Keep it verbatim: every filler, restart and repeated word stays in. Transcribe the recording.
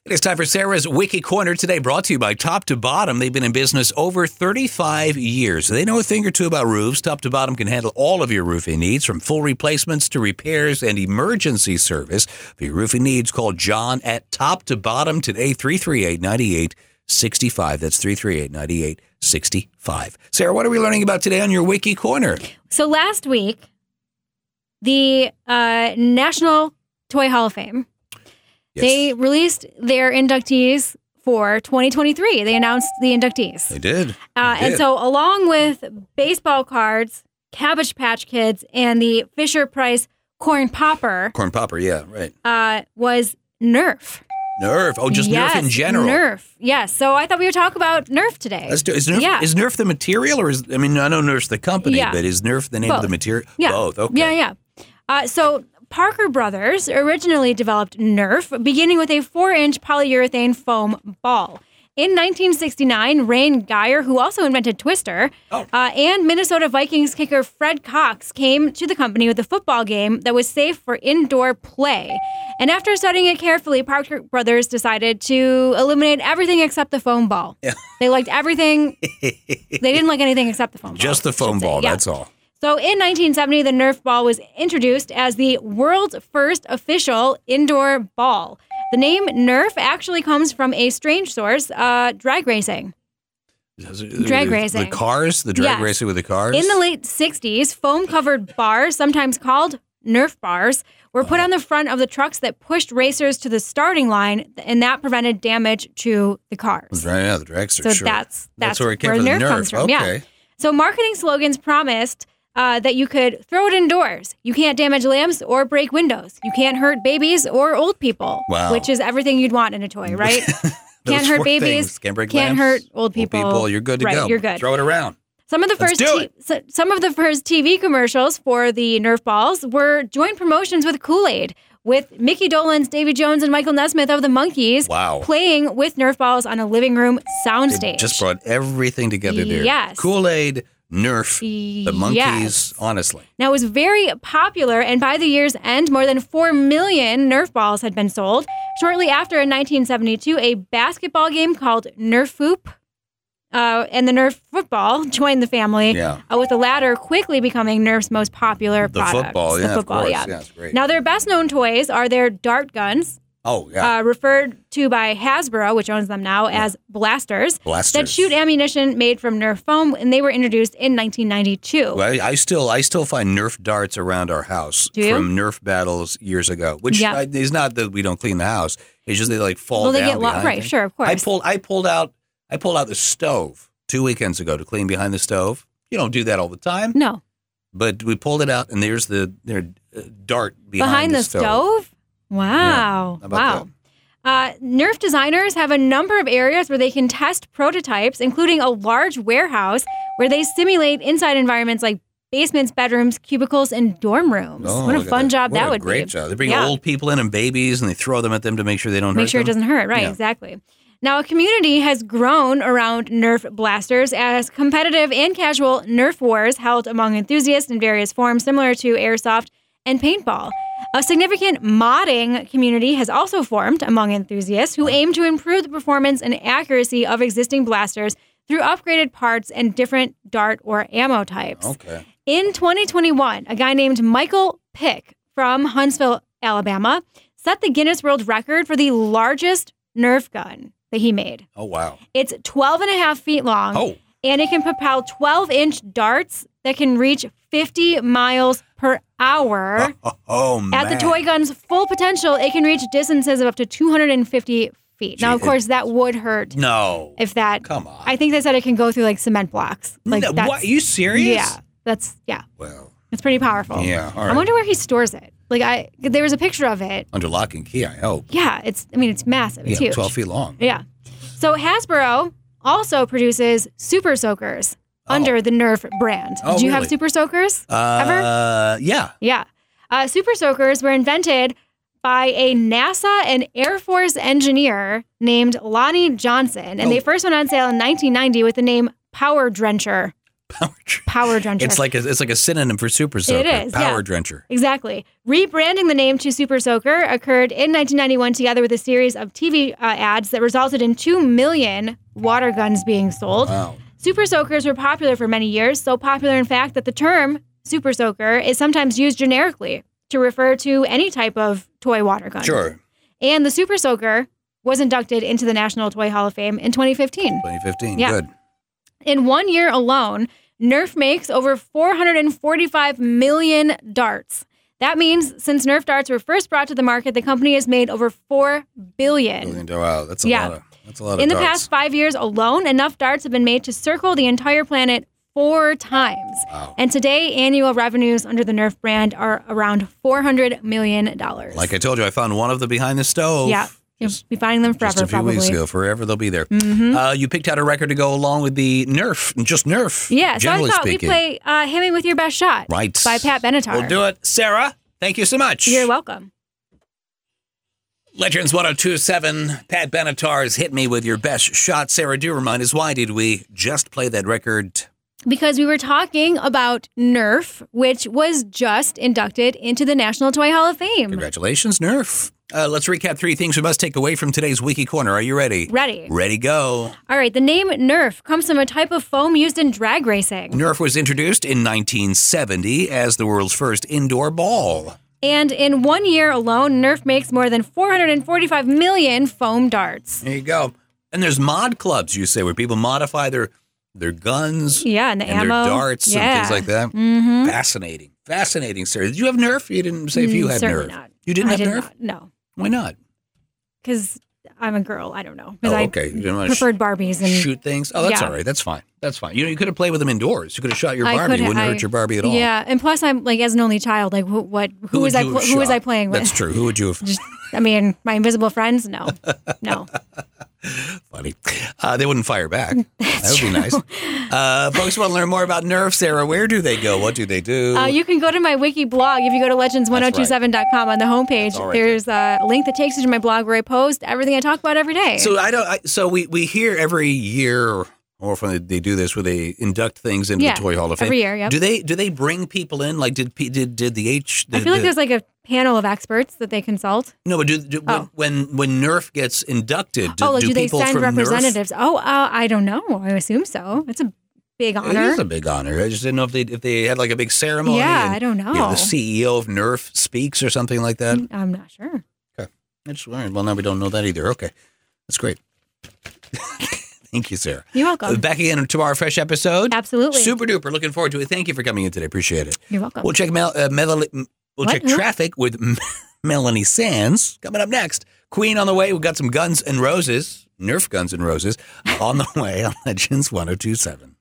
It's time for Sarah's Wiki Corner today, brought to you by Top to Bottom. They've been in business over thirty-five years. They know a thing or two about roofs. Top to Bottom can handle all of your roofing needs, from full replacements to repairs and emergency service. For your roofing needs, call John at Top to Bottom today, three three eight, nine eight six five. That's three three eight, nine eight six five. Sarah, what are we learning about today on your Wiki Corner? So last week, the uh, National Toy Hall of Fame, yes. They released their inductees for twenty twenty-three. They announced the inductees. They did. Uh, they did. And so along with baseball cards, Cabbage Patch Kids, and the Fisher-Price Corn Popper. Corn Popper, yeah, right. Uh, was Nerf. Nerf. Oh, just yes, Nerf in general. Nerf. Yes. So I thought we would talk about Nerf today. Let's do, is, Nerf, yeah. is Nerf the material, or is, I mean, I know Nerf's the company, yeah. but is Nerf the name Both. of the material? Yeah. Both, okay. Yeah, yeah. Uh, so Parker Brothers originally developed Nerf, beginning with a four-inch polyurethane foam ball. In nineteen sixty-nine, Rain Geyer, who also invented Twister, oh. uh, and Minnesota Vikings kicker Fred Cox came to the company with a football game that was safe for indoor play. And after studying it carefully, Parker Brothers decided to eliminate everything except the foam ball. Yeah. They liked everything. They didn't like anything except the foam ball. Just the foam ball, yeah. That's all. So in nineteen seventy, the Nerf ball was introduced as the world's first official indoor ball. The name Nerf actually comes from a strange source, uh, drag racing. Drag the, racing. The cars? The drag yes. racing with the cars? In the late sixties, foam-covered bars, sometimes called Nerf bars, were put on the front of the trucks that pushed racers to the starting line, and that prevented damage to the cars. Right, yeah, the dragster, so sure. that's, that's, that's where, it came where from, Nerf, the Nerf comes from. Okay. Yeah. So marketing slogans promised uh, that you could throw it indoors. You can't damage lamps or break windows. You can't hurt babies or old people, wow. which is everything you'd want in a toy, right? Can't hurt babies. Things. Can't break Can't lamps, hurt old people. Old people. You're good to right, go. You're good. Throw it around. Some of the Let's first do t- it. so, some of the first T V commercials for the Nerf balls were joint promotions with Kool-Aid, with Mickey Dolenz, Davy Jones, and Michael Nesmith of the Monkees wow. playing with Nerf balls on a living room soundstage. They just brought everything together there. Yes. Kool-Aid, Nerf, the Monkees, yes. honestly. Now, it was very popular, and by the year's end, more than four million Nerf balls had been sold. Shortly after, in nineteen seventy-two, a basketball game called Nerfoop uh, and the Nerf football joined the family, yeah. uh, with the latter quickly becoming Nerf's most popular the products. Football, the yeah, football, of course. yeah. Yeah, it's great. Now, their best-known toys are their dart guns. Oh, yeah. Uh, referred to by Hasbro, which owns them now, as blasters, blasters that shoot ammunition made from Nerf foam, and they were introduced in nineteen ninety-two. Well, I, I still I still find Nerf darts around our house Do you? from Nerf battles years ago, which yeah. I, is not that we don't clean the house. It's just they like fall well, they down get lo- behind right, things. sure, of course. I pulled I pulled out I pulled out the stove two weekends ago to clean behind the stove. You don't do that all the time. No. But we pulled it out, and there's the their uh, dart behind, behind the, the stove. stove. Wow! Yeah, wow! Uh, Nerf designers have a number of areas where they can test prototypes, including a large warehouse where they simulate inside environments like basements, bedrooms, cubicles, and dorm rooms. Oh, what a fun that. job what that a would great be! Great job! They bring yeah. old people in and babies, and they throw them at them to make sure they don't make hurt sure them. it doesn't hurt. Right? Yeah. Exactly. Now, a community has grown around Nerf blasters as competitive and casual Nerf wars held among enthusiasts in various forms, similar to airsoft and paintball. A significant modding community has also formed among enthusiasts who aim to improve the performance and accuracy of existing blasters through upgraded parts and different dart or ammo types. Okay. In twenty twenty-one, a guy named Michael Pick from Huntsville, Alabama, set the Guinness World Record for the largest Nerf gun that he made. Oh, wow. It's twelve and a half feet long. Oh. And it can propel twelve-inch darts that can reach fifty miles per hour. Oh, oh man. At the toy gun's full potential, it can reach distances of up to two hundred fifty feet. Gee, now, of course, that would hurt. No. If that. Come on. I think they said it can go through like cement blocks. Like no, that's, what? Are you serious? Yeah. That's, yeah. Well. It's pretty powerful. Yeah, all right. I wonder where he stores it. Like, I, there was a picture of it. Under lock and key, I hope. Yeah, it's, I mean, it's massive. It's yeah, huge. twelve feet long. Yeah. So Hasbro also produces Super Soakers oh. under the Nerf brand. Oh, Did you really? have Super Soakers uh, ever? Yeah. Yeah. Uh, Super Soakers were invented by a NASA and Air Force engineer named Lonnie Johnson, and oh. they first went on sale in nineteen ninety with the name Power Drencher. Power drencher. Power drencher. It's like a, it's like a synonym for Super Soaker. It is, Power yeah. drencher. Exactly. Rebranding the name to Super Soaker occurred in nineteen ninety-one together with a series of T V uh, ads that resulted in two million water guns being sold. Wow. Super Soakers were popular for many years, so popular in fact that the term Super Soaker is sometimes used generically to refer to any type of toy water gun. Sure. And the Super Soaker was inducted into the National Toy Hall of Fame in twenty fifteen. twenty fifteen, Yeah. good. In one year alone, Nerf makes over four hundred forty-five million darts. That means since Nerf darts were first brought to the market, the company has made over four billion. Billion, wow, that's a Yeah. lot of that's a lot of In the darts. past five years alone, enough darts have been made to circle the entire planet four times. Wow. And today, annual revenues under the Nerf brand are around four hundred million dollars. Like I told you, I found one of them behind the stove. Yeah. You'll be finding them forever, Just a few probably. weeks ago. Forever they'll be there. Mm-hmm. Uh, you picked out a record to go along with the Nerf, just Nerf. Yeah, so I generally thought speaking. we'd play uh, Hit Me With Your Best Shot Right. by Pat Benatar. We'll do it. Sarah, thank you so much. You're welcome. Legends one oh two point seven, Pat Benatar's Hit Me With Your Best Shot. Sarah, do remind us, why did we just play that record? Because we were talking about Nerf, which was just inducted into the National Toy Hall of Fame. Congratulations, Nerf. Uh, let's recap three things we must take away from today's Wiki Corner. Are you ready? Ready. Ready, go. All right, the name Nerf comes from a type of foam used in drag racing. Nerf was introduced in nineteen seventy as the world's first indoor ball. And in one year alone, Nerf makes more than four hundred forty-five million foam darts. There you go. And there's mod clubs, you say, where people modify their their guns Yeah, and the and ammo. their darts yeah. and things like that. Mm-hmm. Fascinating. Fascinating, Sarah. Did you have Nerf? You didn't say if you Mm, had certainly Nerf. not. You didn't I have did Nerf? not. No, Why not? because I'm a girl. I don't know. 'Cause Oh, I okay. You didn't want to preferred Barbies. And shoot things? Oh, that's yeah. all right. That's fine. That's fine. You know, you could have played with them indoors. You could have shot your I Barbie. could It wouldn't ha- hurt I- your Barbie at all. Yeah, and plus I'm like as an only child, like who, what? Who, was would I? you Pl- have who was shot? I playing with? That's true. Who would you have? Just, I mean, my invisible friends? No, no. Funny. Uh, they wouldn't fire back. That would be nice. Uh, folks want to learn more about Nerf, Sarah. Where do they go? What do they do? Uh, you can go to my wiki blog. If you go to legends one oh two seven dot com on the homepage, all right. there's a link that takes you to my blog where I post everything I talk about every day. So I don't. I, so we, we hear every year, or often they do this, where they induct things into Yeah, the Toy Hall of Fame. every year, yep. Do they do they bring people in? Like did P- did did the H? I the- feel like the- there's like a panel of experts that they consult. no, but do, do, Oh. when, when when Nerf gets inducted, do, oh, like, do do they people send from Nerf? representatives? Oh, uh, I don't know. I assume so. It's a big It honor. is a big honor. I just didn't know if they if they had like a big ceremony. Yeah, and, I don't you know, know. the C E O of Nerf speaks or something like that. I'm not sure. I just learned. Well, now we don't know that either. Okay, that's great. Thank you, Sarah. You're welcome. Uh, back again tomorrow, fresh episode. Absolutely. Super duper. Looking forward to it. Thank you for coming in today. Appreciate it. You're welcome. We'll check Mel, uh, Mel- We'll What? check Who? traffic with Melanie Sands coming up next. Queen on the way. We've got some Guns and Roses, Nerf Guns and Roses, on the way on Legends one oh two point seven.